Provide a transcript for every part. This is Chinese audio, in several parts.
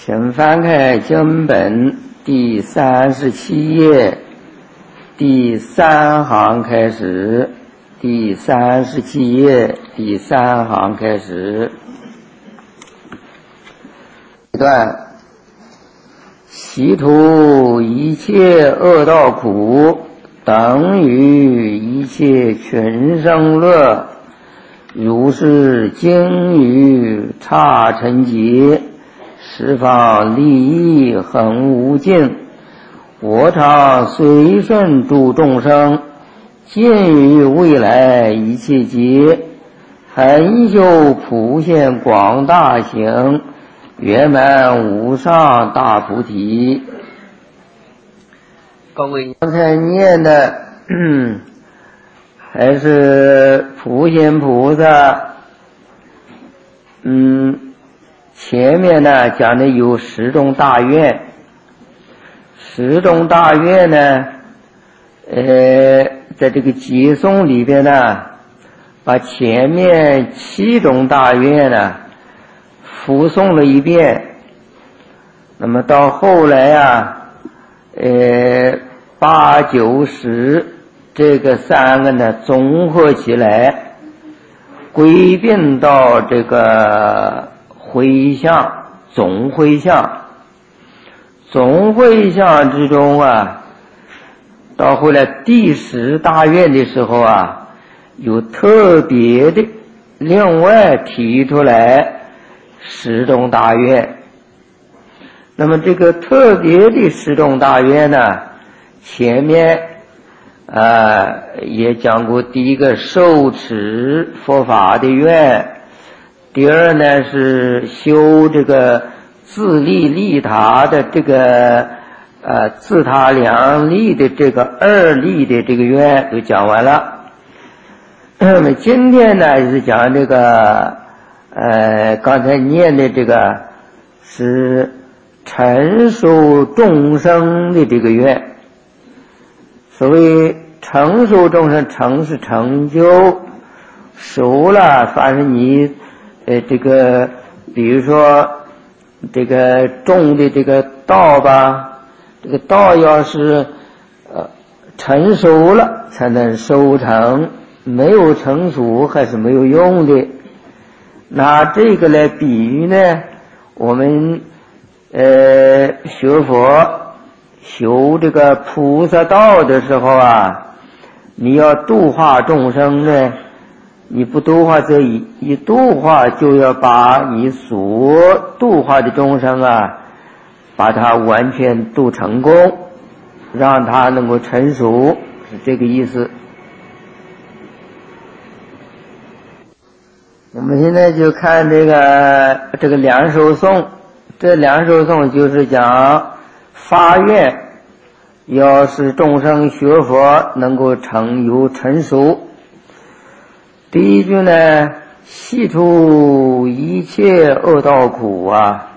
请翻开经本第37页第3行开始，第37页第3行开始。一段：习除一切恶道苦，等于一切群生乐，如是经于刹尘劫，十方利益恒无尽。我常随顺诸众生，尽于未来一切劫，恒修普现广大行，圆满无上大菩提。各位刚才念的还是普贤菩萨前面呢讲的有10种大愿。10种大愿呢在这个偈颂里边呢，把前面7种大愿呢复诵了一遍。那么到后来8、9、10这个3个呢综合起来，归并到这个回向总回向。总回向之中到后来第10大愿的时候有特别的另外提出来10种大愿。那么这个特别的10种大愿呢，前面也讲过。第一个受持佛法的愿，第二呢是修这个自利利他的这个自他两利的这个2利的这个愿都讲完了。那么今天呢是讲这个刚才念的这个是成熟众生的这个愿。所谓成熟众生，成是成就，熟了凡是你这个比如说这个种的这个稻吧，这个稻要是成熟了才能收成，没有成熟还是没有用的。拿这个来比喻呢，我们学佛修这个菩萨道的时候你要度化众生呢，你不度化这一度化，就要把你所度化的众生把它完全度成功，让它能够成熟，是这个意思。我们现在就看这个两首颂。这两首颂就是讲发愿要使众生学佛能够成熟。第一句呢，习除一切恶道苦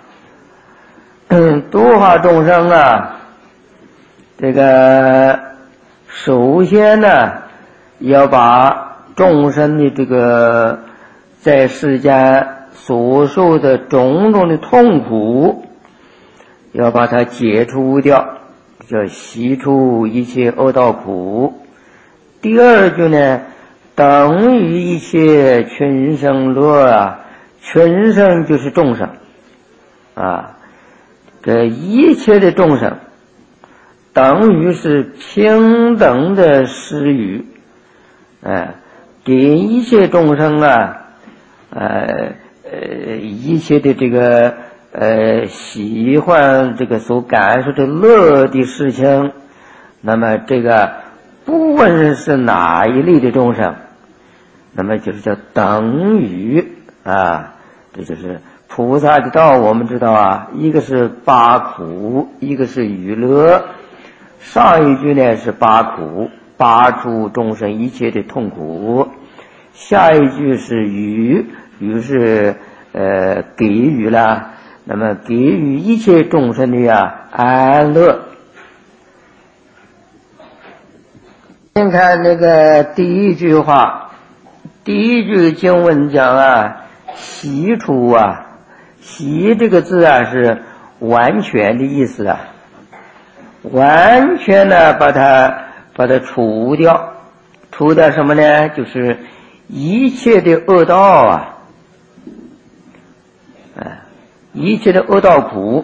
度化众生这个首先呢要把众生的这个在世间所受的种种的痛苦要把它解除掉，叫习除一切恶道苦。第二句呢，等于一切群生乐群生就是众生这一切的众生等于是平等的施予给一切众生一切的这个喜欢这个所感受的乐的事情。那么这个不论是哪一类的众生，那么就是叫等于这就是菩萨的道。我们知道一个是八苦，一个是娱乐。上一句呢是八苦，拔除众生一切的痛苦。下一句是予是给予了，那么给予一切众生的安乐。先看那个第一句话，第一句经文讲习除习这个字是完全的意思啊，完全的把它除掉，除掉什么呢？就是一切的恶道啊，一切的恶道苦，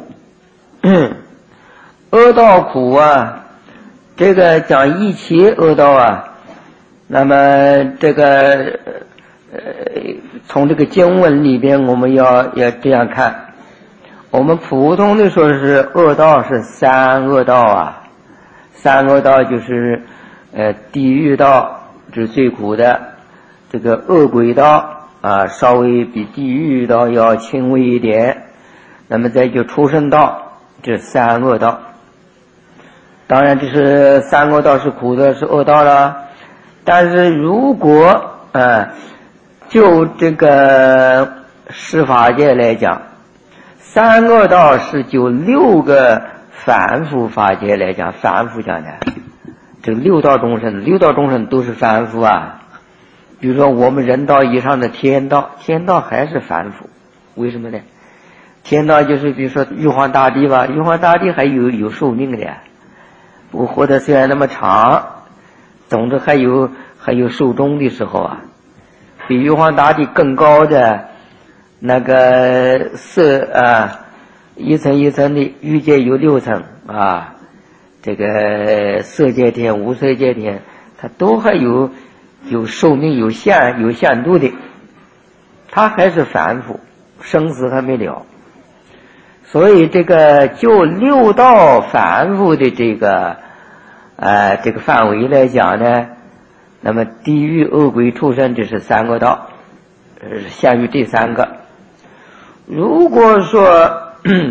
恶道苦啊，这个讲一切恶道啊，那么这个从这个经文里边我们要这样看，我们普通的说是恶道是三恶道啊，三恶道就是地狱道是最苦的，这个恶鬼道啊稍微比地狱道要轻微一点，那么再就畜生道，这三恶道。当然这是三恶道是苦的，是恶道了，但是如果就这个十法界来讲，三恶道是就六个凡夫法界来讲，凡夫讲的这个六道众生都是凡夫啊。比如说我们人道以上的天道还是凡夫，为什么呢？天道就是比如说玉皇大帝吧，玉皇大帝还有寿命的，我活得虽然那么长，总之还有寿终的时候啊。比玉皇大帝更高的那个一层一层的欲界有6层啊，这个色界天、无色界天，它都还有寿命、有限度的，它还是凡夫，生死还没了。所以这个就六道凡夫的这个范围来讲呢，那么地狱、恶鬼、畜生这是三个道，限于这三个。如果说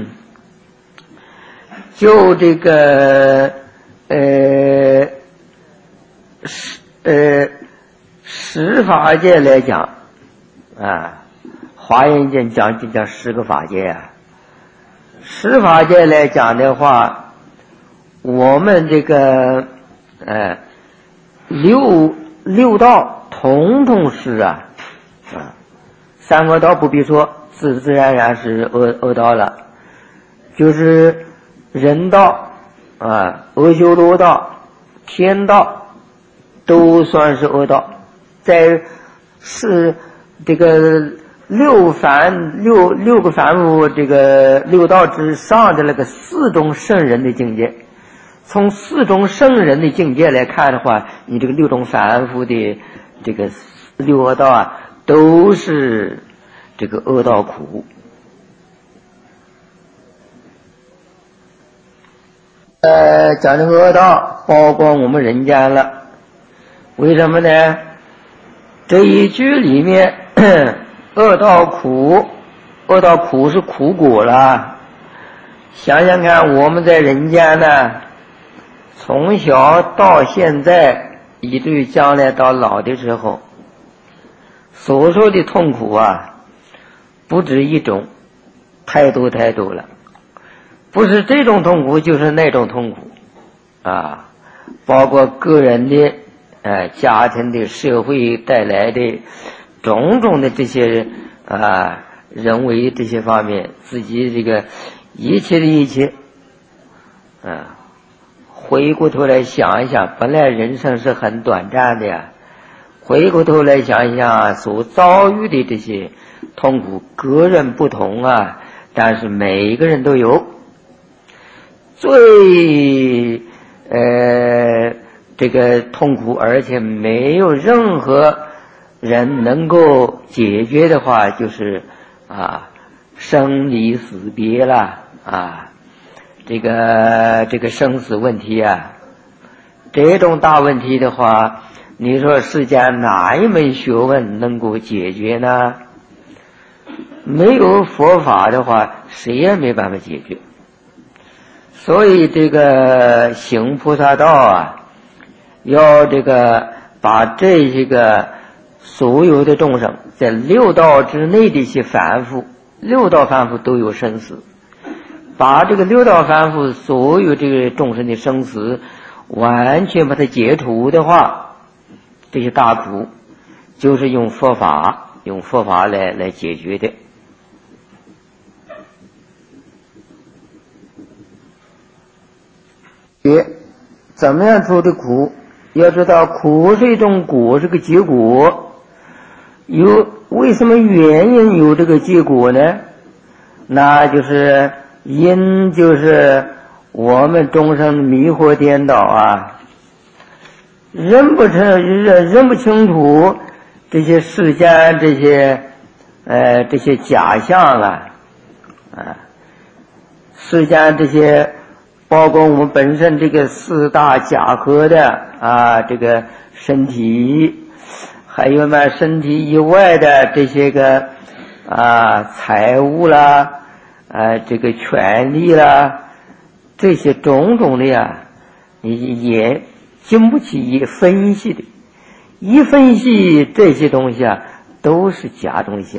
就这个十法界来讲啊，华严经讲10个法界啊。十法界来讲的话，我们这个六道统统是三恶道不必说，自然是恶道了，就是人道阿修罗道、天道都算是恶道，在是这个六个凡夫这个六道之上的那个4种圣人的境界，从4种圣人的境界来看的话，你这个6种凡夫的这个六恶道啊，都是这个恶道苦。讲这个恶道包括我们人间了，为什么呢？这一句里面恶道苦是苦果了。想想看，我们在人间呢，从小到现在，以至于将来到老的时候，所受的痛苦啊，不止一种，太多了。不是这种痛苦，就是那种痛苦啊，包括个人的家庭的、社会带来的种种的这些人为这些方面，自己这个一切回过头来想一想，本来人生是很短暂的呀，回过头来想一想所遭遇的这些痛苦，个人不同啊，但是每一个人都有。最这个痛苦，而且没有任何人能够解决的话，就是生离死别了这个生死问题啊，这种大问题的话，你说世间哪一门学问能够解决呢？没有佛法的话，谁也没办法解决。所以这个行菩萨道啊，要这个把这些个所有的众生在六道之内的一些凡夫，六道凡夫都有生死，把这个六道凡夫所有这个众生的生死完全把它解除的话，这些大苦就是用佛法来解决的。 怎么样出的苦？要知道苦是一种果，是个结果。为什么原因有这个结果呢？那就是因，就是我们众生迷惑颠倒啊，认不清楚这些世间这些假象世间这些包括我们本身这个四大假合的这个身体，还有呢身体以外的这些个财物啦，这个权利啦，这些种种的也经不起一分析的，一分析这些东西都是假东西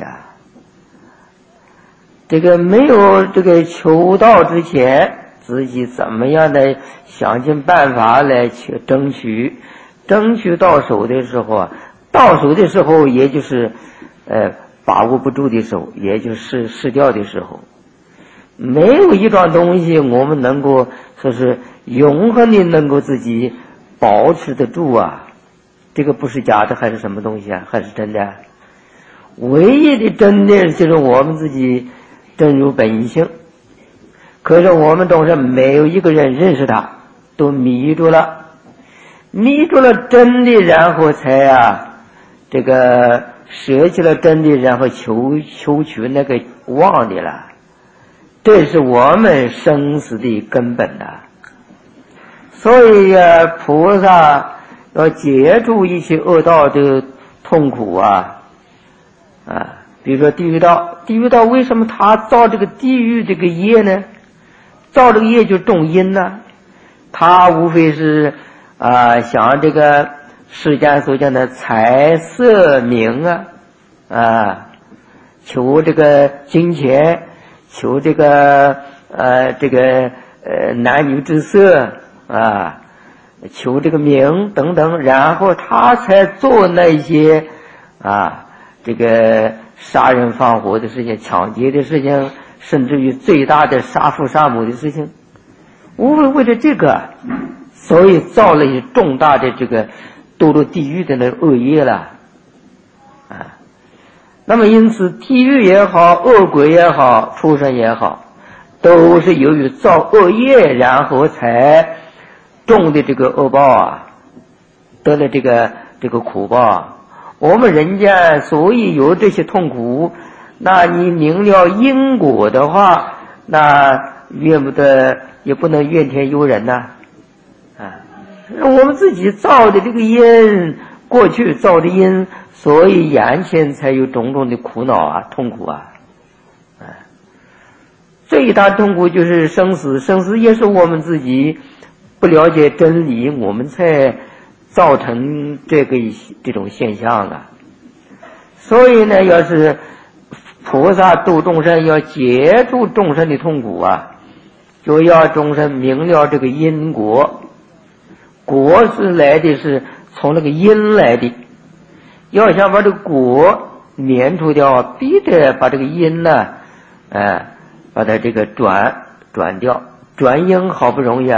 这个没有这个求道之前，自己怎么样的想尽办法来去争取到手的时候也就是把握不住的时候，也就是失掉的时候。没有一桩东西我们能够说是永恒的能够自己保持得住这个不是假的还是什么东西还是真的？唯一的真的就是我们自己真如本性。可是我们都是没有一个人认识它，都迷住了真的，然后才这个舍弃了真的，然后求取那个妄的了。这是我们生死的根本所以菩萨要解除一切恶道的痛苦比如说地狱道为什么他造这个地狱这个业呢？造这个业就种因他无非是想这个世间所讲的财色名求这个金钱，求这个男女之色求这个名等等，然后他才做那些这个杀人放火的事情，抢劫的事情，甚至于最大的杀父杀母的事情，无非为了这个，所以造了一重大的这个堕入地狱的那个恶业了那么因此地狱也好，恶鬼也好，畜生也好，都是由于造恶业，然后才种的这个恶报得了这个苦报我们人间所以有这些痛苦，那你明了因果的话，那也不能怨天尤人我们自己造的这个因，过去造的因，所以眼前才有种种的苦恼痛苦最大痛苦就是生死也是我们自己不了解真理，我们才造成这种现象所以呢，要是菩萨度众生，要解除众生的痛苦就要众生明了这个因果。果是来的是从那个因来的，要想把这个果免除掉，必得把这个因把它这个转掉，转因好不容易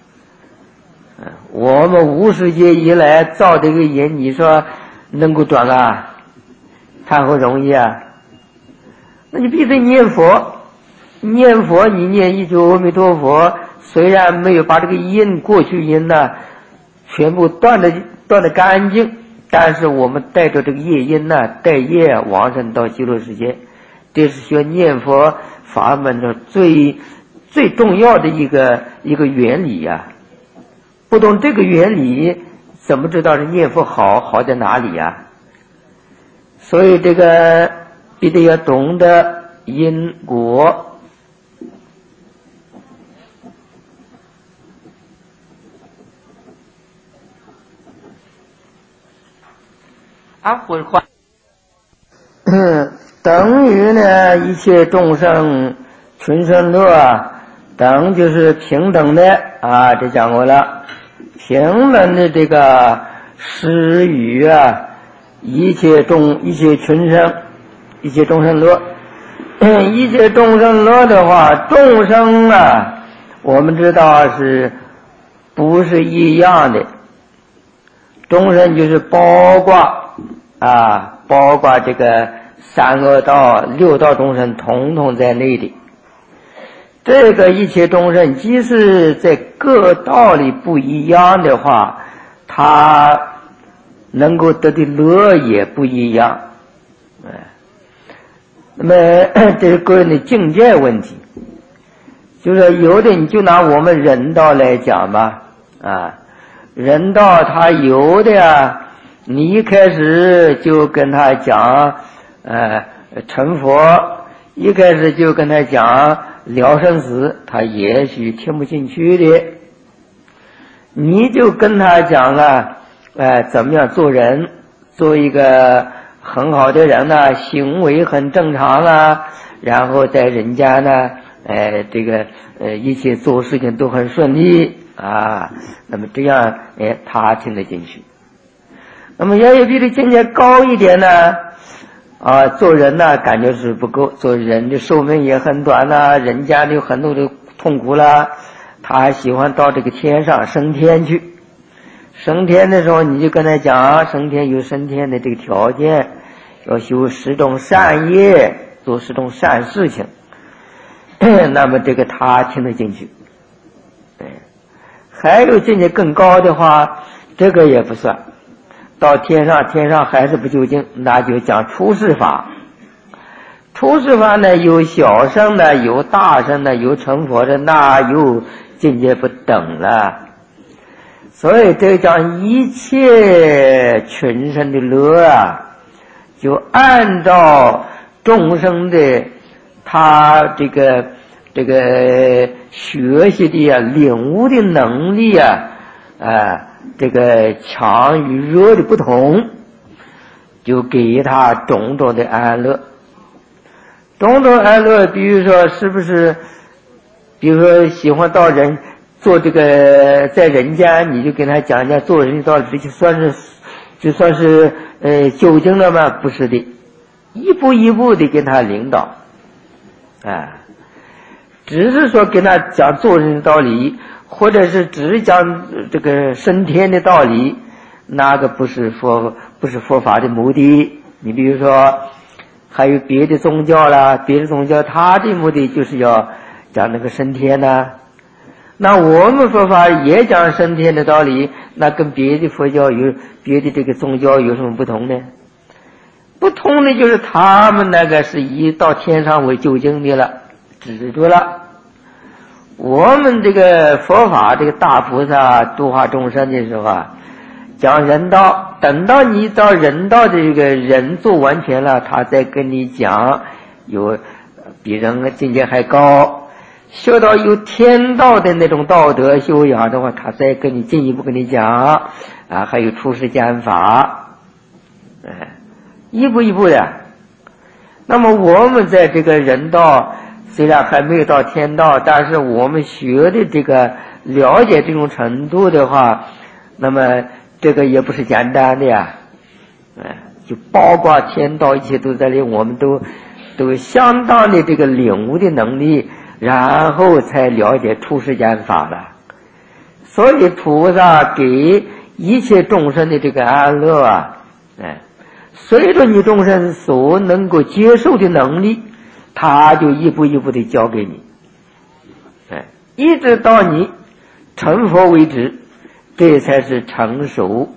我们无始劫以来造这个因，你说能够转谈何容易那你必须念佛，你念一句阿弥陀佛，虽然没有把这个因过去因全部断得干净，但是我们带着这个业因带业往生到极乐世界，这是学念佛法门的最重要的一个原理不懂这个原理，怎么知道是念佛好在哪里所以这个必须要懂得因果。等于呢一切众生群生乐等就是平等的这讲过了，平等的这个施予一切群生，一切众生乐一切众生乐的话，众生我们知道是不是一样的。众生就是包括这个三恶道、六道众生统统在内的。这个一切众生即使在各道里不一样的话，他能够得的乐也不一样。那么这是个人的境界问题。就是有的，你就拿我们人道来讲吧，人道他有的呀，你一开始就跟他讲成佛，一开始就跟他讲了生死，他也许听不进去的。你就跟他讲怎么样做人，做一个很好的人呢，行为很正常啊，然后在人家呢一切做事情都很顺利啊，那么这样他听得进去。那么要有比这境界高一点呢做人呢感觉是不够，做人的寿命也很短啦，人家有很多的痛苦啦，他还喜欢到这个天上升天去。升天的时候你就跟他讲，升天有升天的这个条件，要修10种善业，做10种善事情，那么这个他听得进去。还有境界更高的话，这个也不算，到天上还是不究竟，那就讲出世法。出世法呢，有小乘的，有大乘的，有成佛的，那有境界不等了。所以这讲一切群生的乐就按照众生的他这个学习的领悟的能力这个强与弱的不同，就给他种种的安乐。种种安乐，比如说是不是，比如说喜欢到人做这个在人间，你就跟他讲讲做人的道理，就算是究竟了吗？不是的，一步一步的跟他领导只是说跟他讲做人的道理，或者是只是讲这个升天的道理，那个不是佛法的目的。你比如说还有别的宗教啦，别的宗教他的目的就是要讲那个升天那我们佛法也讲升天的道理，那跟别的佛教别的这个宗教有什么不同呢？不同的就是他们那个是以到天上为究竟的了，止住了。我们这个佛法这个大菩萨度化众生的时候讲人道，等到你到人道的这个人做完全了，他再跟你讲有比人境界还高，修到有天道的那种道德修养的话，他再跟你进一步跟你讲还有出世间法一步一步的。那么我们在这个人道虽然还没有到天道，但是我们学的这个了解这种程度的话，那么这个也不是简单的就包括天道一切都在里，我们都有相当的这个领悟的能力，然后才了解出世间法了。所以菩萨给一切众生的这个安乐随着你众生所能够接受的能力，他就一步一步的教给你一直到你成佛为止，这才是成熟。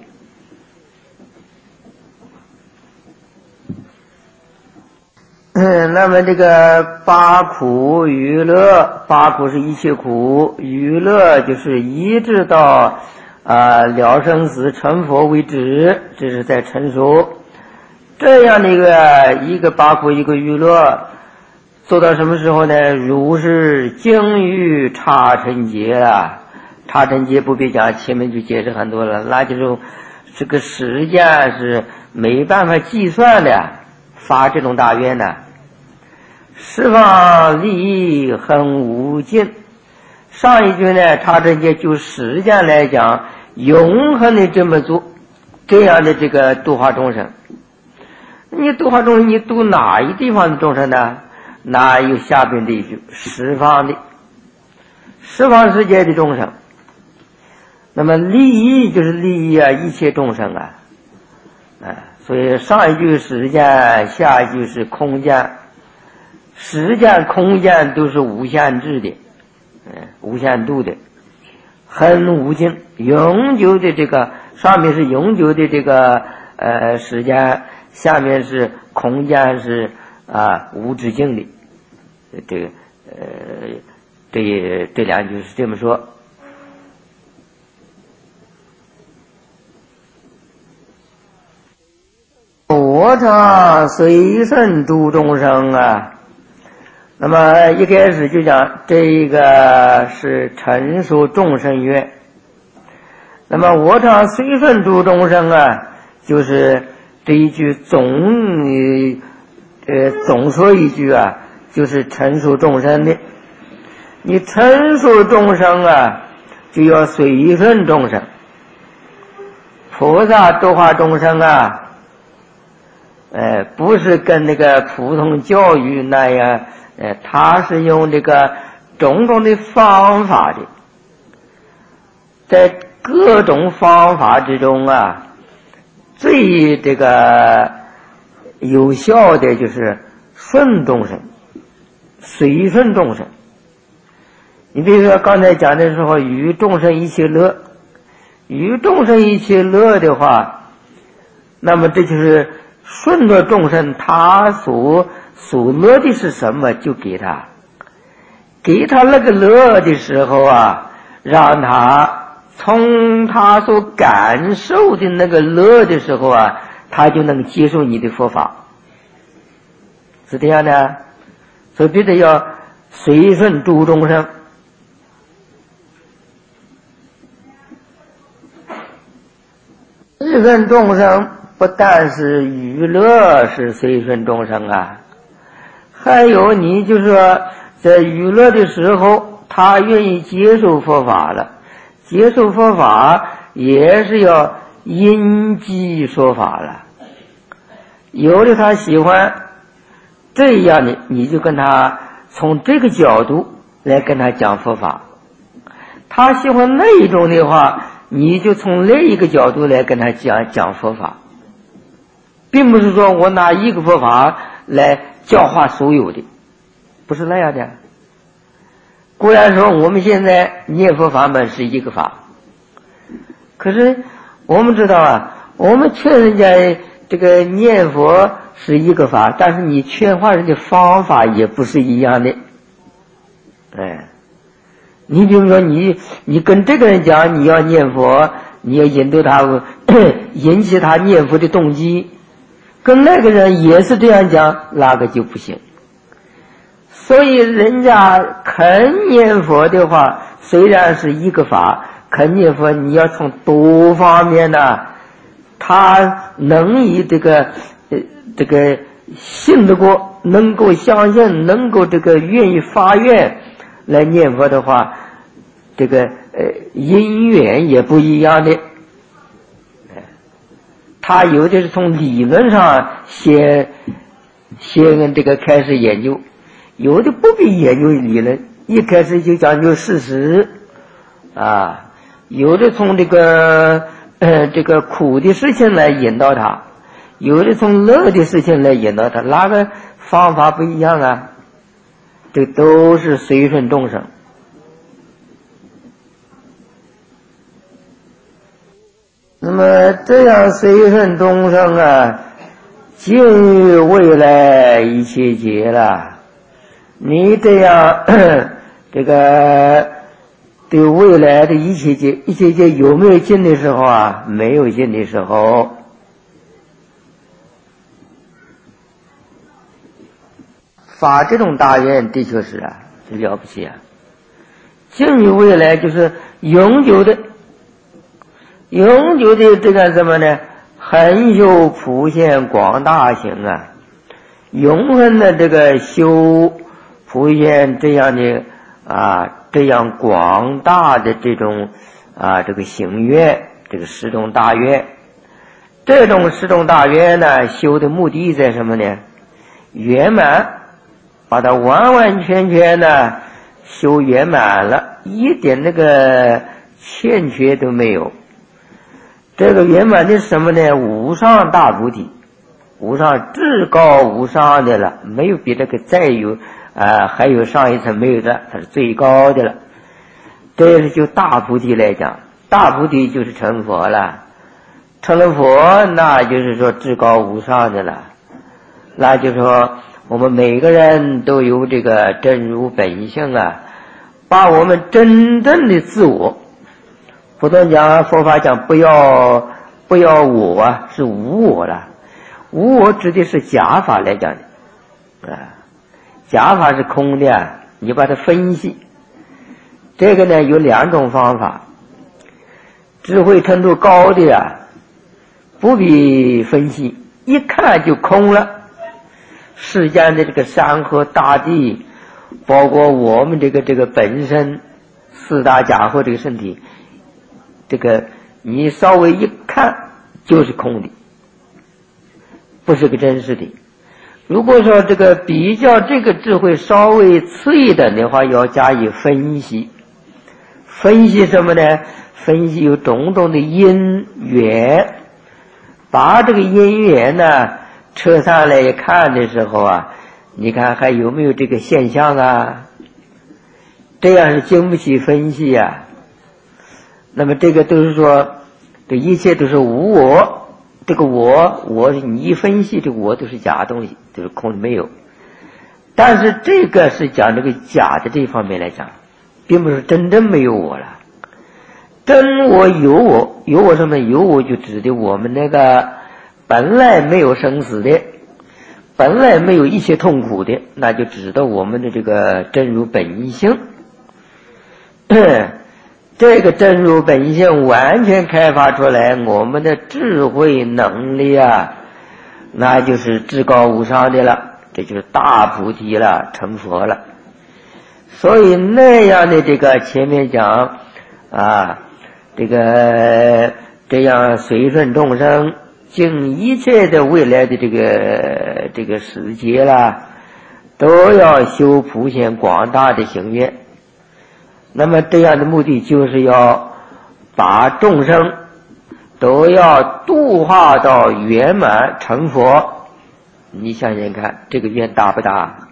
那么这个八苦娱乐，八苦是一切苦，娱乐就是一直到了生死成佛为止，这是在成熟。这样的一个八苦一个娱乐做到什么时候呢？如是经欲刹尘劫刹尘劫不必讲，前面就解释很多了，那就是这个时间是没办法计算的，发这种大愿十方利益很无尽。上一句呢，刹尘劫就时间来讲，永恒的这么做，这样的这个度化众生。你度化众生，你度哪一地方的众生呢？哪有下边的一句十方世界的众生。 那么利益就是利益啊一切众生啊，所以上一句时间，下一句是空间，时间空间都是无限制的，无限度的，很无尽，永久的这个上面是永久的这个时间，下面是空间是无止境的，这两句是这么说。我常随顺诸众生啊，那么一开始就讲这个是陈述众生愿。那么我常随顺诸众生啊，就是这一句总说一句啊，就是陈述众生的。你陈述众生啊，就要随顺众生。菩萨度化众生啊，不是跟那个普通教育那样，他是用这个种种的方法的，在各种方法之中啊，最这个有效的就是顺众生，随顺众生。你比如说刚才讲的时候，与众生一起乐，与众生一起乐的话，那么这就是顺着众生，他所乐的是什么，就给他那个乐的时候啊，让他从他所感受的那个乐的时候啊，他就能接受你的佛法，是这样的。所以必须要随顺诸众生。随顺众生不但是娱乐是随顺众生啊，还有你就是说在娱乐的时候，他愿意接受佛法了，接受佛法也是要因机说法了。有的他喜欢这样的，你就跟他从这个角度来跟他讲佛法；他喜欢那种的话，你就从另一个角度来跟他讲佛法，并不是说我拿一个佛法来教化所有的，不是那样的。固然说我们现在念佛法门是一个法，可是我们知道啊，我们劝人家这个念佛是一个法，但是你劝化人的方法也不是一样的。你比如说你跟这个人讲你要念佛，你要引导他引起他念佛的动机，跟那个人也是这样讲，那个就不行。所以人家肯念佛的话，虽然是一个法，肯念佛你要从多方面呢，他能以这个信得过，能够相信，能够这个愿意发愿来念佛的话，这个因缘也不一样的。他有的是从理论上先这个开始研究，有的不必研究理论，一开始就讲究事实啊。有的从这个苦的事情来引导他，有的从乐的事情来引导他，哪个方法不一样啊？这都是随顺众生。那么这样随顺众生啊，尽于未来一切劫了。你这样这个对未来的一切劫有没有尽的时候啊？没有尽的时候。发这种大愿的确是了不起啊！尽于未来就是永久的这个什么呢？恒修普现广大行啊，永恒的这个修普现这样的这样广大的这种这个行愿，这个十种大愿。这种十种大愿呢，修的目的在什么呢？圆满，把它完完全全的修圆满了，一点那个欠缺都没有。这个圆满的是什么呢？无上大菩提，无上至高无上的了，没有比这个再有还有上一层没有的，它是最高的了。这是就大菩提来讲，大菩提就是成佛了，成了佛那就是说至高无上的了。那就是说我们每个人都有这个真如本性啊，把我们真正的自我，不能讲佛法讲不要我啊，是无我了。无我指的是假法来讲的假法是空的你把它分析。这个呢有两种方法，智慧程度高的不必分析，一看就空了。世间的这个山河大地，包括我们这个本身四大假合这个身体，这个你稍微一看就是空的，不是个真实的。如果说这个比较这个智慧稍微次一点的话，要加以分析。分析什么呢？分析有种种的因缘，把这个因缘呢扯上来看的时候你看还有没有这个现象这样是经不起分析那么这个都是说这一切都是无我，这个我你一分析这个我都是假东西，都是空的没有。但是这个是讲这个假的这一方面来讲，并不是真正没有我了。真我有我，有我什么？有我就指的我们那个本来没有生死的，本来没有一切痛苦的，那就指到我们的这个真如本性。这个真如本性完全开发出来，我们的智慧能力那就是至高无上的了，这就是大菩提了，成佛了。所以那样的这个前面讲这样随顺众生，尽一切的未来的这个世界都要修普显广大的行愿。那么这样的目的就是要把众生都要度化到圆满成佛。你想想看，这个愿大不大？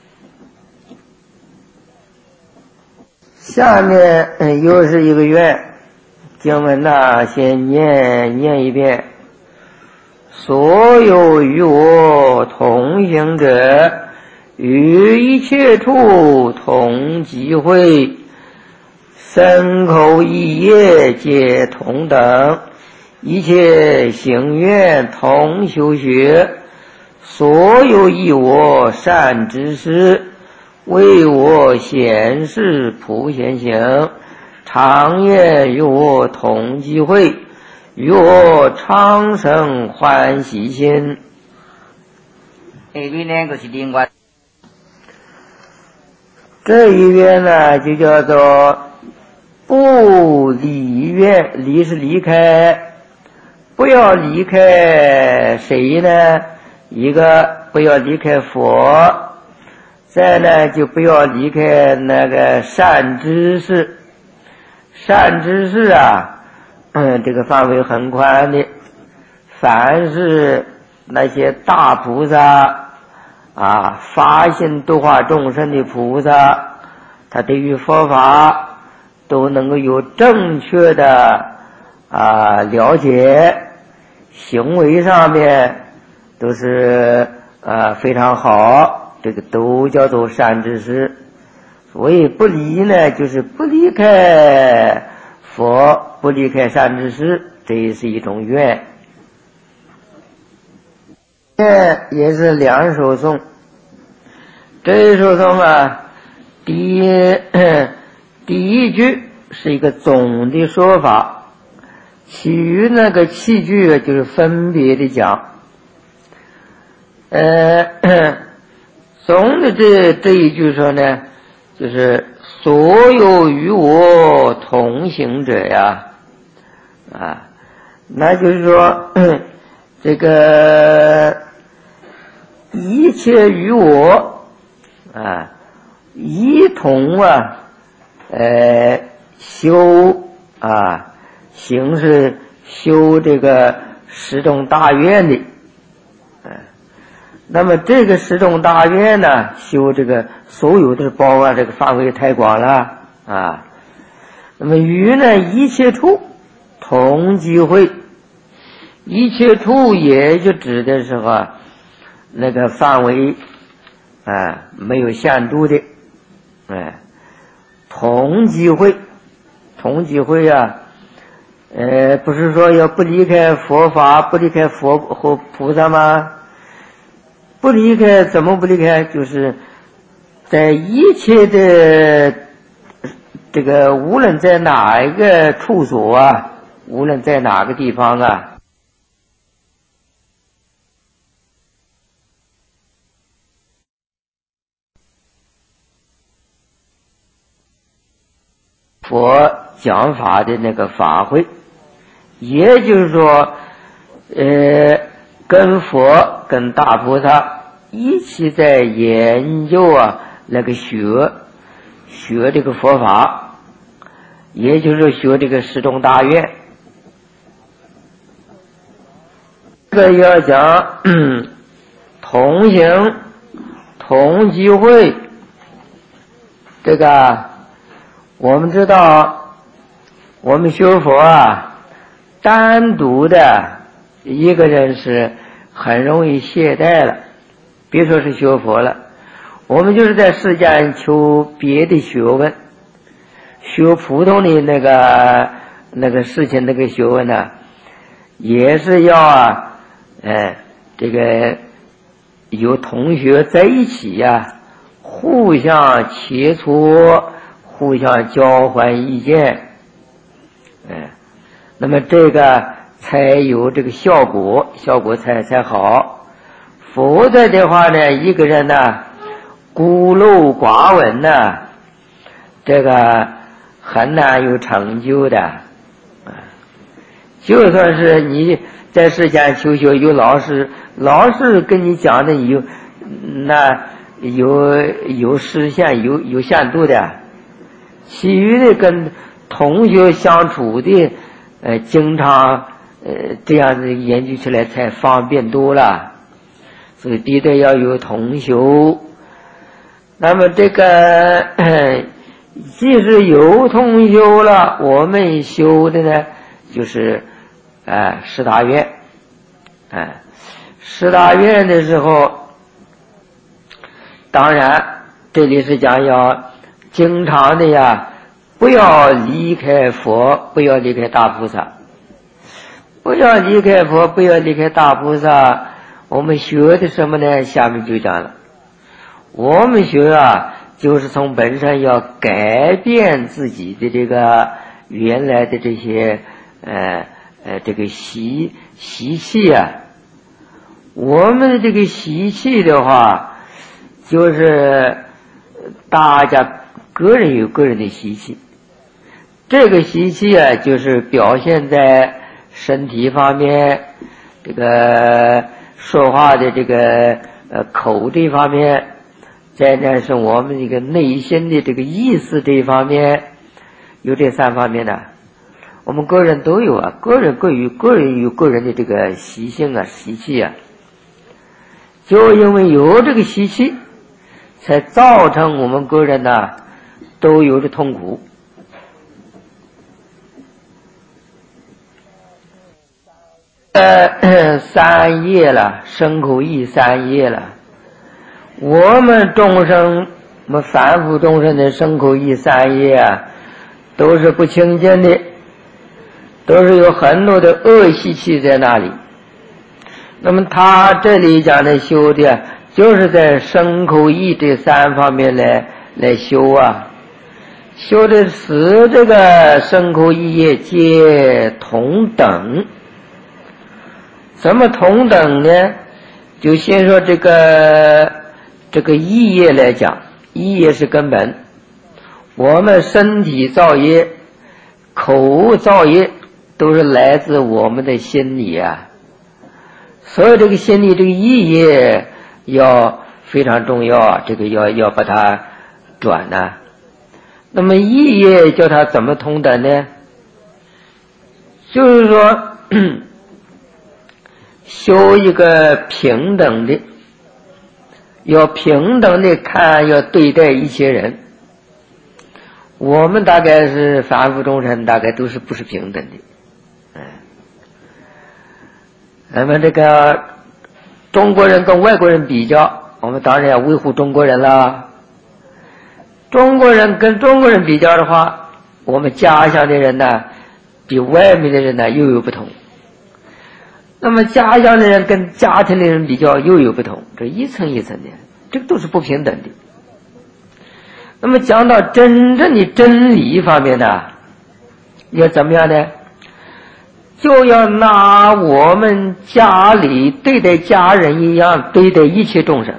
下面又是一个愿，经文先念一遍。所有与我同行者，于一切处同集会，身口意业皆同等，一切行愿同修学，所有益我善知识，为我显示普贤行，常愿与我同集会，与我昌生欢喜心。这一愿呢就叫做不离愿，离是离开，不要离开谁呢？一个不要离开佛，再呢就不要离开那个善知识。善知识这个范围很宽的，凡是那些大菩萨发心度化众生的菩萨，他对于佛法都能够有正确的了解，行为上面都是非常好，这个都叫做善知识。所以不离呢，就是不离开佛，不离开善知识，这也是一种愿。愿也是两首颂，这一首颂第一句是一个总的说法，其余那个7句就是分别的讲。总的这一句说呢，就是所有与我同行者那就是说这个一切与我一同修啊，行是修这个十种大愿的，那么这个十种大愿呢，修这个所有的包啊，这个范围太广了啊。那么于呢，一切处同机会，一切处也就指的是那个范围没有限度的，同机会，同机会啊，不是说要不离开佛法，不离开佛和菩萨吗？不离开，怎么不离开？就是在一切的这个，无论在哪一个处所啊，无论在哪个地方啊，佛讲法的那个法会，也就是说，跟佛跟大菩萨一起在研究那个学这个佛法，也就是学这个十种大愿。这个要讲同行同机会，这个我们知道，我们学佛单独的一个人是很容易懈怠了，别说是学佛了，我们就是在世间求别的学问，学普通的那个事情，那个学问呢，也是要这个有同学在一起互相切磋，互相交换意见，那么这个才有这个效果才好。否则的话呢，一个人孤陋寡闻这个很难有成就的。就算是你在世间求学，有老师跟你讲的有实现有限度的，其余的跟同学相处的经常这样子研究起来才方便多了。所以第一要有同修。那么这个即使有同修了，我们修的呢就是十大愿。十大愿的时候，当然这里是讲要经常的不要离开佛，不要离开大菩萨，不要离开佛，不要离开大菩萨。我们学的什么呢？下面就讲了，我们学就是从本身要改变自己的这个原来的这些这个习气我们的这个习气的话，就是大家个人有个人的习气，这个习气就是表现在身体方面，这个说话的这个口这方面，再呢是我们这个内心的这个意思这一方面，有这三方面的，我们个人都有个人有个人的这个习性习气就因为有这个习气，才造成我们个人都有着痛苦。三业了，身口意三业了。我们众生，我们凡夫众生的身口意三业都是不清净的，都是有很多的恶习气在那里。那么他这里讲的修的，就是在身口意这三方面来修修的使这个身口意业皆同等。怎么同等呢？就先说这个意业来讲，意业是根本。我们身体造业、口造业，都是来自我们的心理所以这个心理这个意业要非常重要这个要把它转那么意业叫它怎么同等呢？ 就是说修一个平等的，要平等的看，要对待一切人。我们大概是凡夫众生，大概都是不是平等的。那么这个中国人跟外国人比较，我们当然要维护中国人了。中国人跟中国人比较的话，我们家乡的人呢，比外面的人呢又有不同。那么家乡的人跟家庭的人比较又有不同，这一层一层的，这个都是不平等的。那么讲到真正的真理方面呢，要怎么样呢？就要拿我们家里对待家人一样对待一切众生。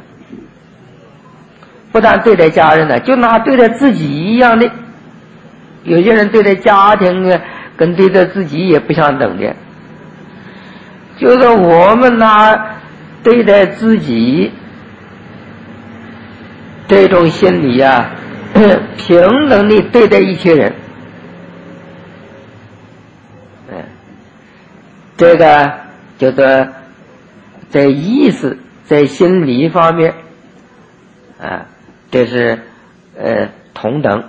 不但对待家人呢，就拿对待自己一样的。有些人对待家庭啊，跟对待自己也不相等的。就是我们拿对待自己这种心理啊，平等的对待一切人。这个叫做在意识在心理方面啊，这是同等。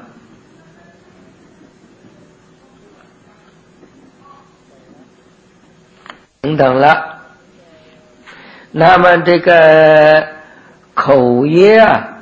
平等了。那么这个口业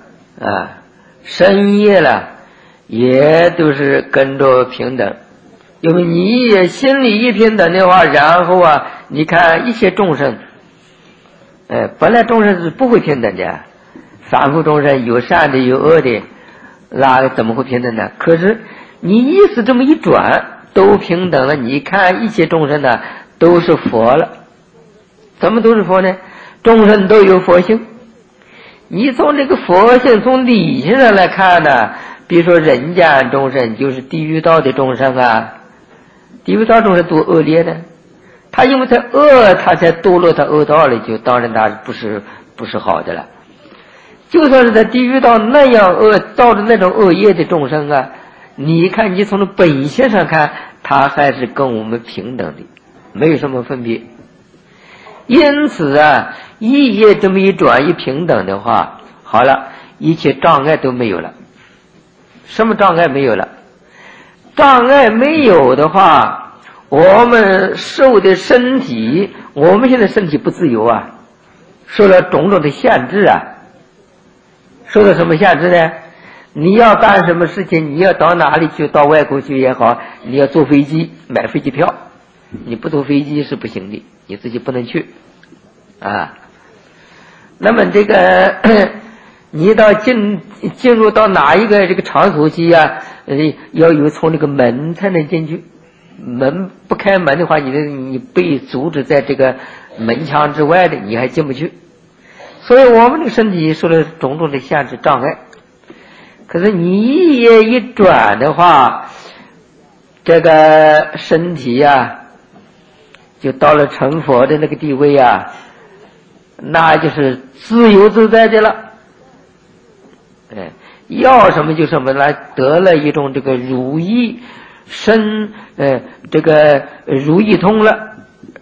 身业了，也都是跟着平等。因为你也心里一平等的话，然后你看一切众生，本来众生是不会平等的，凡夫众生有善的有恶的，那怎么会平等呢？可是你意识这么一转，都平等了。你看一切众生呢，都是佛了。怎么都是佛呢？众生都有佛性。你从这个佛性从理性上来看呢，比如说人间众生就是地狱道的众生啊，地狱道众生多恶劣的，他因为他恶，他才堕落到恶道里，就当然他不是好的了。就算是在地狱道那样恶造的那种恶业的众生啊，你看你从本性上看，他还是跟我们平等的，没有什么分别。因此意业这么一转一平等的话，好了，一切障碍都没有了。什么障碍没有了？障碍没有的话，我们受的身体，我们现在身体不自由受了种种的限制受了什么限制呢？你要干什么事情，你要到哪里去，到外国去也好，你要坐飞机买飞机票，你不坐飞机是不行的，你自己不能去那么这个你到进入到哪一个这个场所去要有从这个门才能进去，门不开门的话，你被阻止在这个门墙之外的，你还进不去。所以我们这个身体受了种种的限制障碍。可是你意业一转的话，这个身体就到了成佛的那个地位那就是自由自在的了。要什么就什么，来得了一种这个如意身，这个如意通了。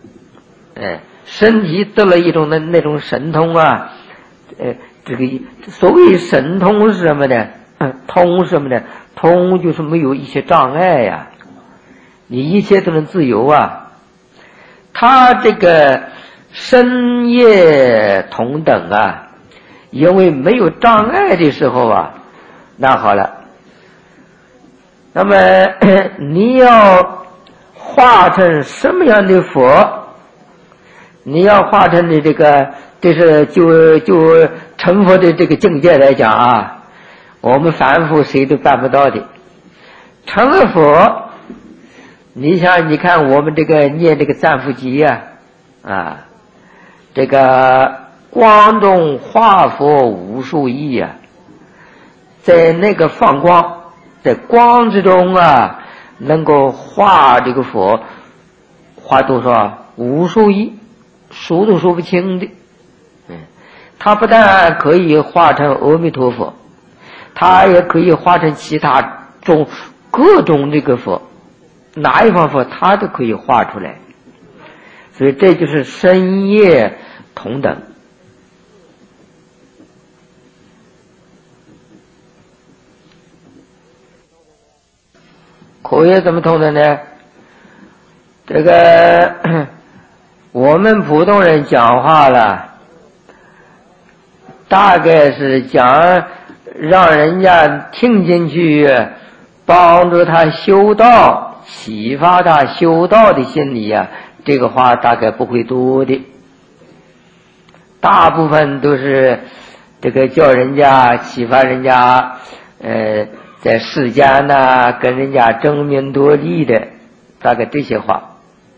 身体得了一种那种神通这个所谓神通是什么呢？通是什么呢？通就是没有一些障碍你一切都能自由他这个身业同等因为没有障碍的时候那好了，那么你要化成什么样的佛？你要化成的这个，这是就成佛的这个境界来讲我们凡夫谁都办不到的。成了佛，你想你看我们这个念这个赞佛集这个光中化佛无数亿在那个放光，在光之中能够化这个佛，化多少？无数亿，数都数不清的。他不但可以化成阿弥陀佛，他也可以化成其他各种这个佛哪一方佛他都可以画出来，所以这就是身业同等。口业怎么同等呢？这个我们普通人讲话了，大概是讲让人家听进去，帮助他修道，启发他修道的心理啊，这个话大概不会多的，大部分都是这个叫人家启发人家在世间呢跟人家争名夺利的，大概这些话。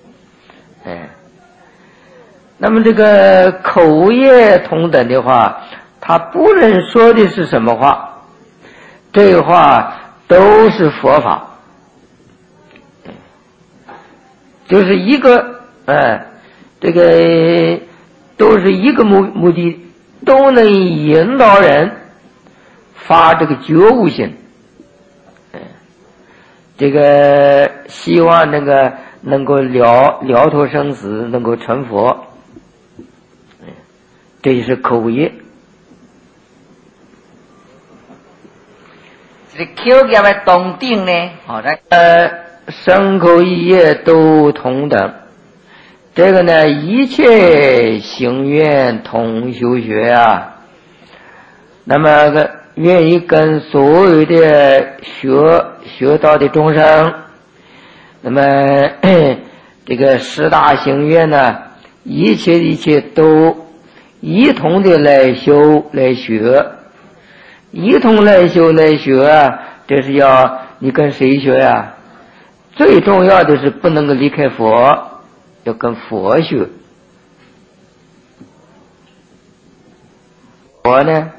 那么这个口业同等的话，他不论说的是什么话，这个话都是佛法，就是一个这个都是一个目的，都能引导人发这个觉悟心，这个希望那个能够了脱生死，能够成佛，这就是口业。 这口业的同等呢， 身口意业都同等。这个呢，一切行愿同修学啊。那么愿意跟所有的学道的众生，那么这个十大行愿呢，一切都一同的来修来学，一同来修来学啊，这是要你跟谁学呀？最重要的是不能够离开佛，要跟佛学。佛呢？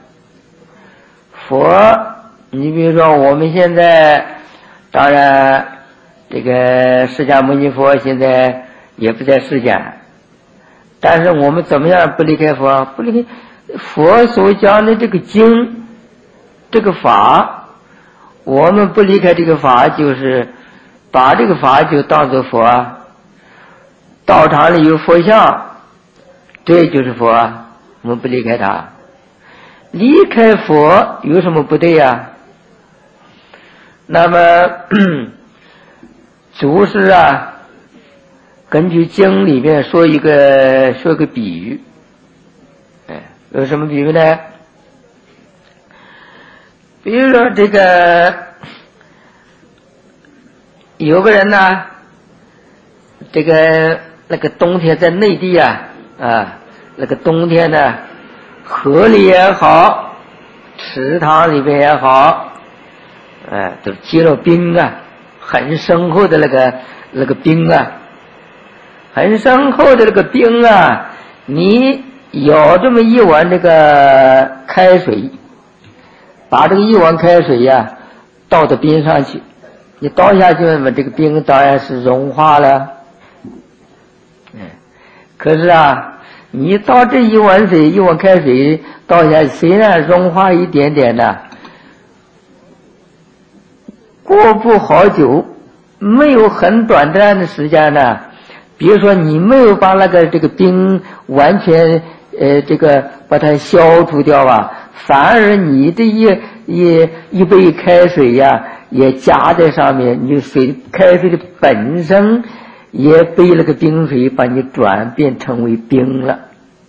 佛，你比如说我们现在，当然这个释迦牟尼佛现在也不在世间，但是我们怎么样不离开佛？不离开佛所讲的这个经，这个法，我们不离开这个法，就是把这个法就当作佛啊。道场里有佛像，这就是佛啊，我们不离开它。离开佛有什么不对呀？那么祖师啊，根据经里面说个比喻，有什么比喻呢？比如说这个有个人呢，这个那个冬天在内地那个冬天呢，河里也好，池塘里边也好，都结了冰啊，很深厚的那个冰啊，很深厚的那个冰啊，你舀这么一碗这个开水，把这个一碗开水呀倒到冰上去，你倒下去嘛，这个冰当然是融化了。可是啊，你倒这一碗开水倒下去，虽然融化一点点呢，过不好久，没有很短暂的时间呢，比如说你没有把这个冰完全这个把它消除掉啊，反而你的一杯开水呀也加在上面，你开水的本身也被那个冰水把你转变成为冰了。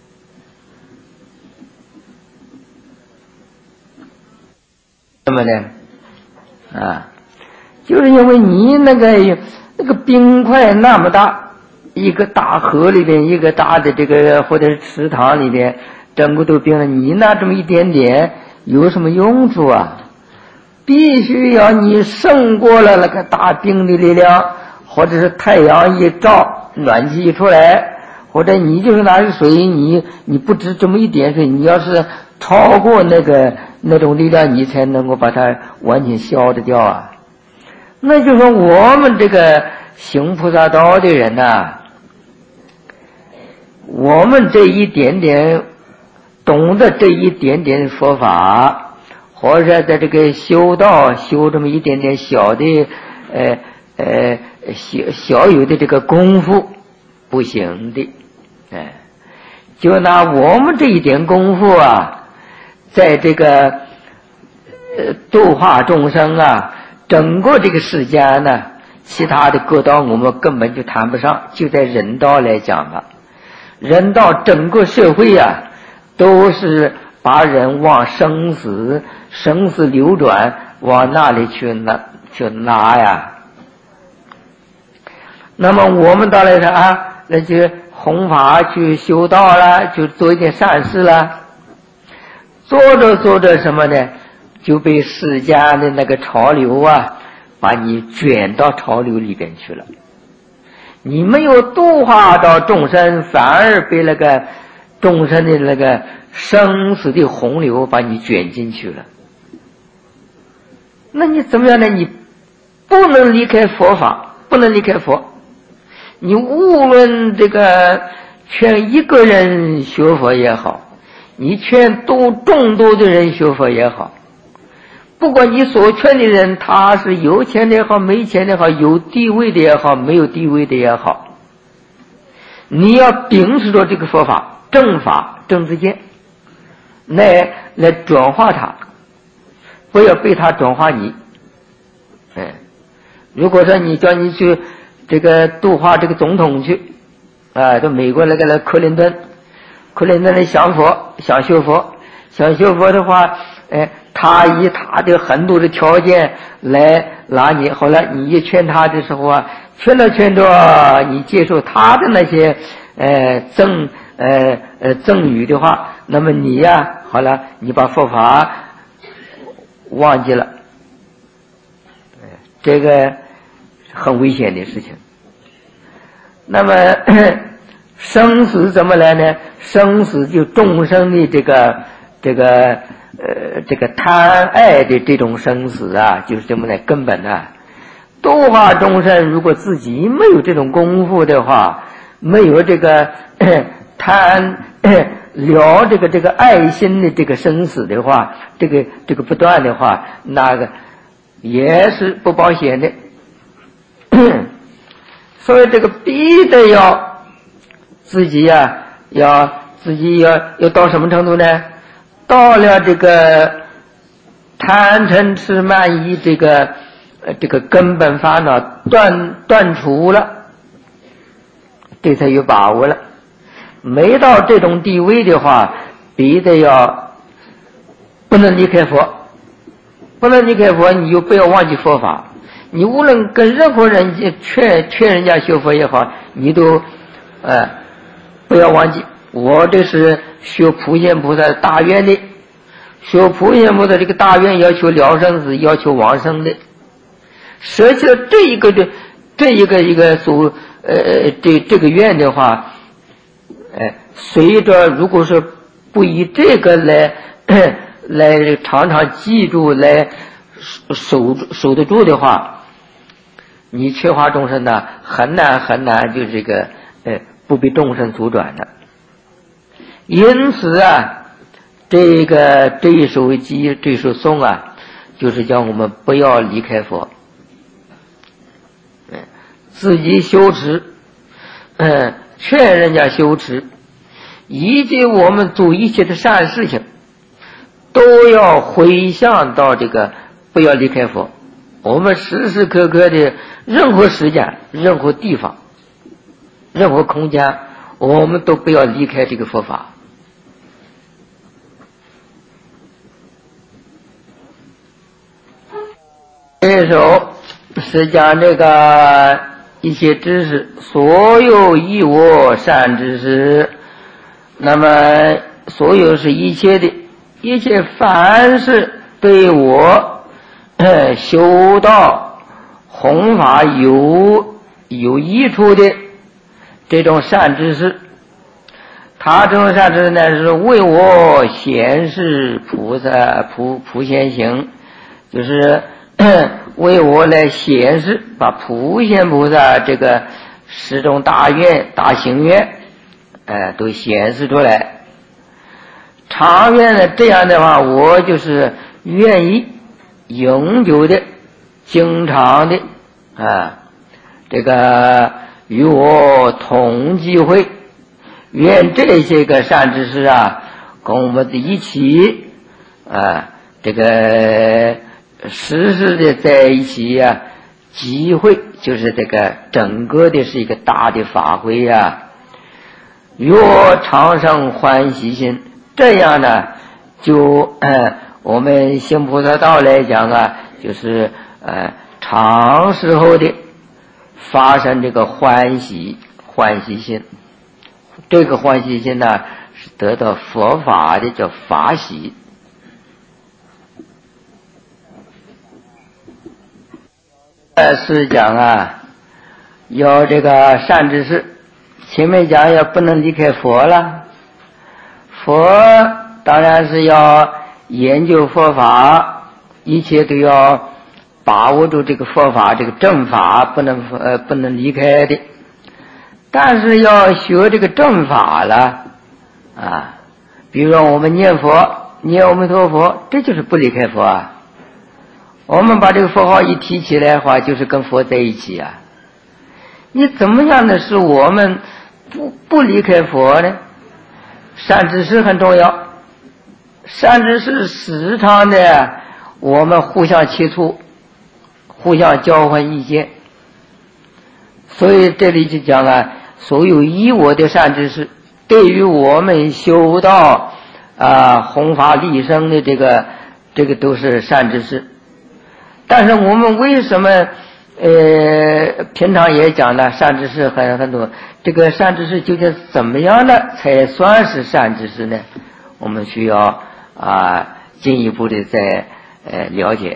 那么呢就是因为你那个冰块那么大，一个大河里边，一个大的这个或者是池塘里边，整个都冰了，你那这么一点点有什么用处啊？必须要你胜过了那个大冰的力量，或者是太阳一照，暖气一出来，或者你就是拿着水，你不止这么一点水，你要是超过那种力量，你才能够把它完全消得掉啊。那就是说我们这个行菩萨道的人我们这一点点懂得这一点点佛法，或者在这个修道修这么一点点小的小有的这个功夫不行的。就拿我们这一点功夫啊，在这个度化众生啊，整个这个世间呢，其他的各道我们根本就谈不上，就在人道来讲吧，人道整个社会啊，都是把人往生死流转往那里去拿呀。那么我们到来说啊，那就弘法去修道了，就做一点善事了，做着什么呢，就被世间的那个潮流啊，把你卷到潮流里边去了。你没有度化到众生，反而被那个众生的那个生死的洪流把你卷进去了。那你怎么样呢？你不能离开佛法，不能离开佛。你无论这个劝一个人学佛也好，你劝众多的人学佛也好，不管你所劝的人他是有钱的也好，没钱的也好，有地位的也好，没有地位的也好，你要秉持着这个佛法正法正知见来转化他，不要被他转化你。如果说你叫你去这个度化这个总统去到美国那个克林顿来想修佛的话，他以他的很多的条件来拿你，后来你一劝他的时候啊，劝着你接受他的那些赠予的话，那么你呀，好了，你把佛法忘记了，这个很危险的事情。那么生死怎么来呢？生死就众生的这个贪爱的这种生死啊，就是这么来根本啊。度化众生，如果自己没有这种功夫的话，没有这个贪了这个爱心的这个生死的话，这个不断的话，那个也是不保险的。所以这个逼得要自己呀，要到什么程度呢？到了这个贪嗔痴慢疑这个根本烦恼断除了，这才有把握了。没到这种地位的话，逼得要不能离开佛，你就不要忘记佛法。你无论跟任何人劝人家学佛也好，你都不要忘记，我这是学普贤菩萨的大愿的，学普贤菩萨这个大愿要求了生死，要求往生的，舍弃了这一个愿的话，随着如果说不以这个来常常记住，来守得住的话，你缺乏众生呢，很难就这个不被众生阻转的。因此啊，这一首偈这首颂啊，就是叫我们不要离开佛，自己修持，劝人家修持，以及我们做一切的善事情，都要回向到这个不要离开佛。我们时时刻刻的任何时间、任何地方、任何空间，我们都不要离开这个佛法。这首是讲这个一些知识，所有益我善知识，那么所有是一切的，一切凡是对我修道弘法有益处的这种善知识，他这种善知识呢，是为我显示菩萨普贤行，就是为我来显示，把普贤菩萨这个十种大愿大行愿都显示出来。长远的这样的话，我就是愿意永久的经常的这个与我同机会，愿这些个善知识啊，跟我们一起这个时时的在一起啊，集会就是这个整个的是一个大的法会啊，与我常生欢喜心。这样呢，就我们行菩萨道来讲啊，就是长时候的发生这个欢喜心。这个欢喜心呢，是得到佛法的叫法喜。是讲啊，要这个善知识，前面讲要不能离开佛了。佛当然是要研究佛法，一切都要把握住这个佛法，这个正法不能离开的。但是要学这个正法了啊，比如说我们念佛，念阿弥陀佛，这就是不离开佛啊。我们把这个佛号一提起来的话，就是跟佛在一起啊。你怎么样的是我们不离开佛呢？善知识很重要，善知识时常的我们互相切磋，互相交换意见。所以这里就讲啊，所有依我的善知识，对于我们修道弘法利生的这个都是善知识。但是我们为什么平常也讲了善知识很多，这个善知识究竟怎么样的才算是善知识呢？我们需要进一步的再了解。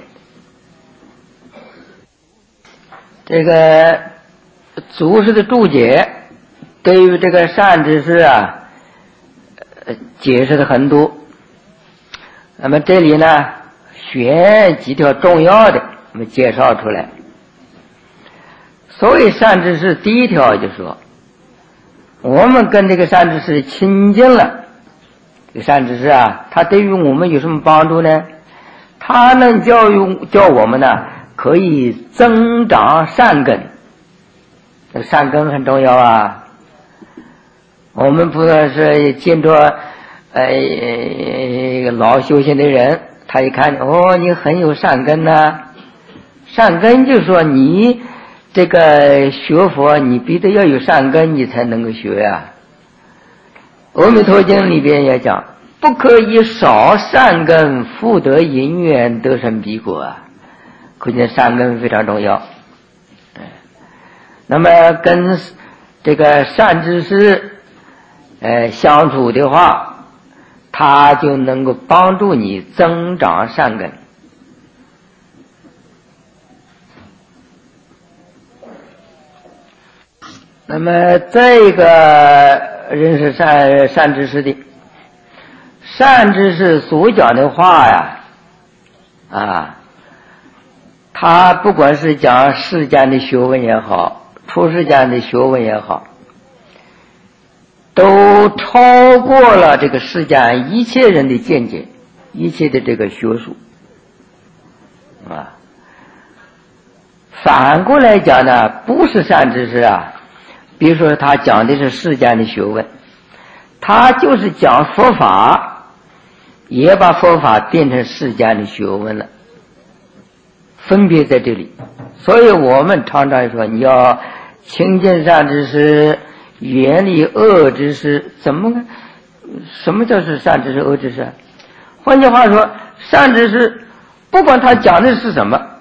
这个祖师的注解对于这个善知识解释的很多。那么这里呢，选几条重要的我们介绍出来。所谓善知识，第一条就是说，我们跟这个善知识亲近了，这个善知识他对于我们有什么帮助呢？他能教我们呢，可以增长善根。这个善根很重要啊。我们不说是见着一个老修行的人，他一看你很有善根善根就是说你这个学佛，你必须要有善根，你才能够学呀。阿弥陀经里边也讲，不可以少善根，复得因缘得生彼果可见善根非常重要。那么跟这个善知识相处的话，他就能够帮助你增长善根。那么再一个认识善知识的，善知识所讲的话他不管是讲世间的学问也好，出世间的学问也好，都超过了这个世间一切人的见解，一切的这个学术反过来讲呢，不是善知识比如说他讲的是世间的学问，他就是讲佛法，也把佛法变成世间的学问了，分别在这里。所以我们常常说，你要亲近善知识，远离恶知识。什么叫是善知识恶知识？换句话说，善知识不管他讲的是什么，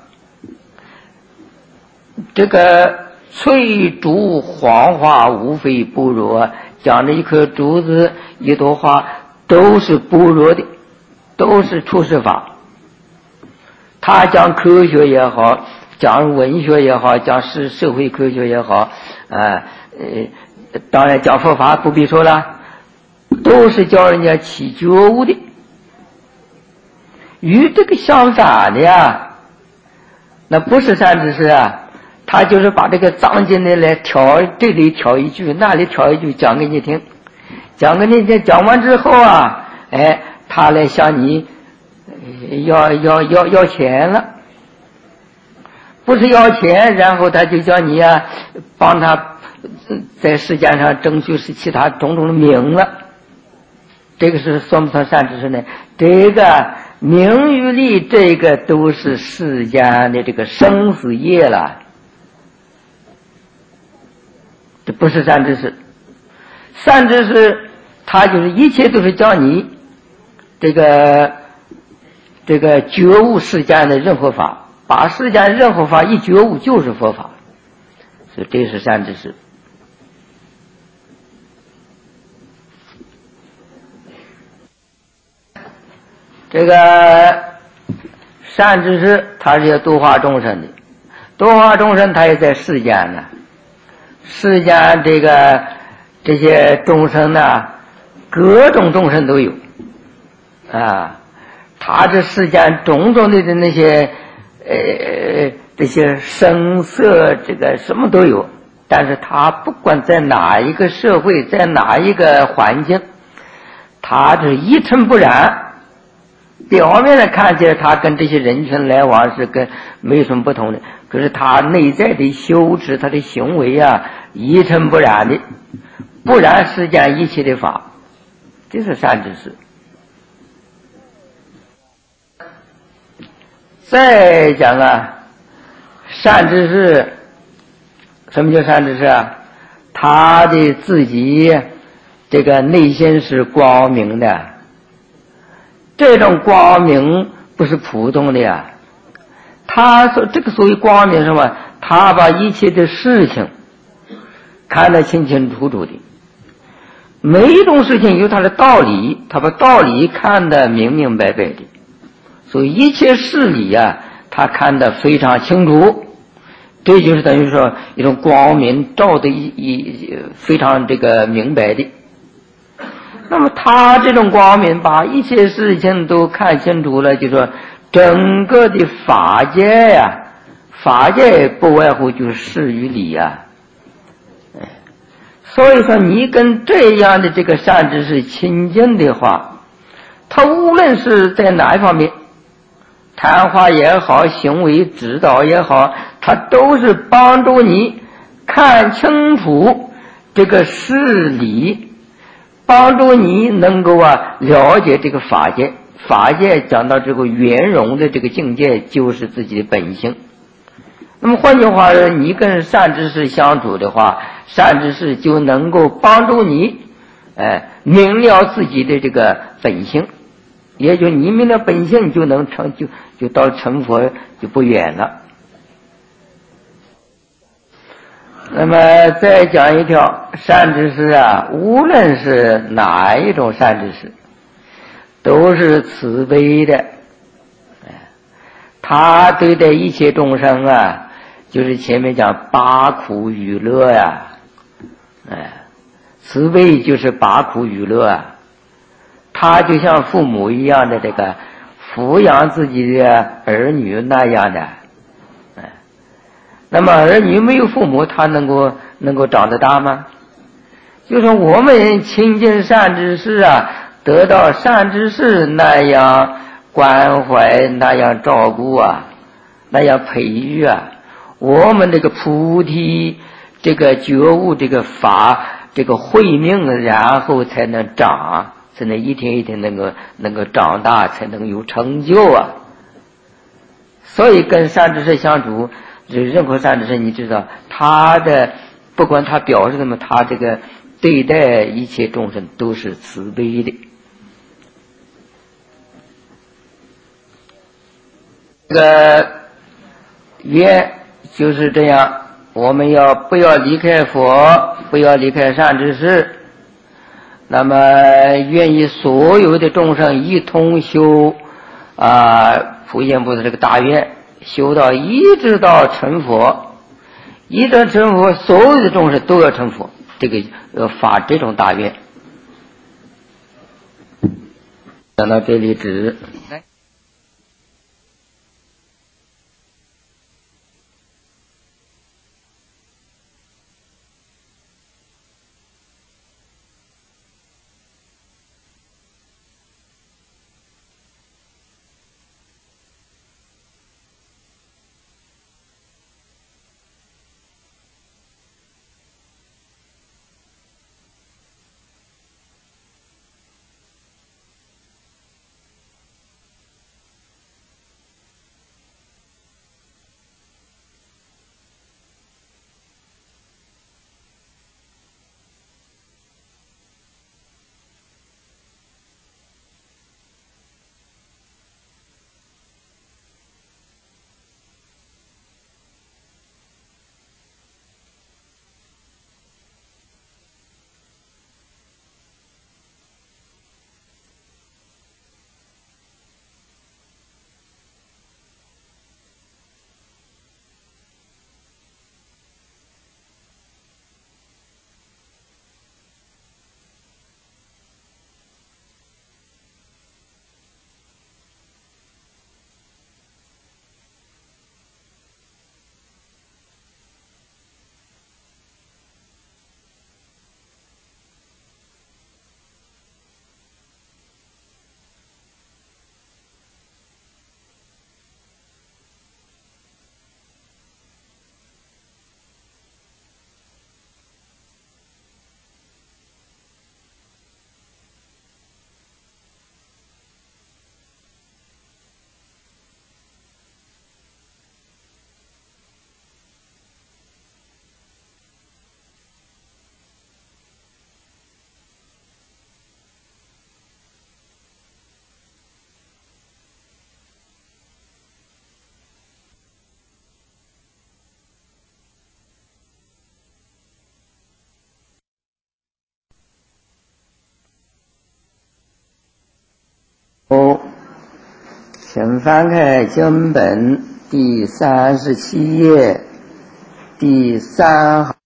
这个翠竹黄花无非般若，讲着一颗竹子一朵花，都是般若的，都是出世法。他讲科学也好，讲文学也好，讲社会科学也好当然讲佛法不必说了，都是教人家起觉悟的。与这个相反的那不是善知识他就是把这个藏经的来挑，这里挑一句，那里挑一句，讲给你听，讲给你听，讲完之后他来向你要钱了，不是要钱，然后他就叫你帮他在世间上争取是其他种种的名了。这个是算不算善知识呢？这个名与利，这个都是世间的这个生死业了，这不是善知识。善知识他就是一切都是叫你这个觉悟世间的任何法，把世间任何法一觉悟就是佛法，所以这是善知识。这个善知识他是要度化众生的，度化众生他也在世间呢。世间这些众生呢，各种众生都有啊。他这世间种种的那些这些声色这个什么都有，但是他不管在哪一个社会，在哪一个环境，他是一尘不染。表面上看起来他跟这些人群来往是跟没什么不同的，可是他内在的修持，他的行为啊，一尘不染的，不染世间一切的法，这是善知识。再讲啊，善知识，什么叫善知识啊？他的自己这个内心是光明的，这种光明不是普通的呀。他说这个所谓光明什么？他把一切的事情看得清清楚楚的，每一种事情有它的道理，他把道理看得明明白白的，所以一切事理啊，他看得非常清楚。这就是等于说一种光明照得非常这个明白的。那么他这种光明把一切事情都看清楚了，就说整个的法界呀，法界不外乎就是事与理呀。所以说你跟这样的这个善知识亲近的话，他无论是在哪一方面，谈话也好，行为指导也好，他都是帮助你看清楚这个事理，帮助你能够了解这个法界。法界讲到这个圆融的这个境界，就是自己的本性。那么换句话说，你跟善知识相处的话，善知识就能够帮助你明了自己的这个本性，也就你明了本性，就能就到成佛就不远了。那么再讲一条，善知识啊，无论是哪一种善知识，都是慈悲的。他对待一切众生啊，就是前面讲拔苦与乐呀，慈悲就是拔苦与乐啊。他就像父母一样的这个抚养自己的儿女那样的。那么儿女没有父母，他能够长得大吗？就说我们亲近善知识啊，得到善知识那样关怀，那样照顾啊，那样培育啊，我们这个菩提这个觉悟这个法这个慧命，然后才能长，才能一天一天能够长大，才能有成就啊。所以跟善知识相处，任何善知识，你知道他的不管他表示什么，他这个对待一切众生都是慈悲的。这个愿就是这样，我们不要离开佛，不要离开善知识。那么愿意所有的众生一同修普贤菩萨这个大愿，修到一直到成佛，一直成佛，所有的众生都要成佛，这个发这种大愿。讲到这里止。 请翻开经本第37页第3行。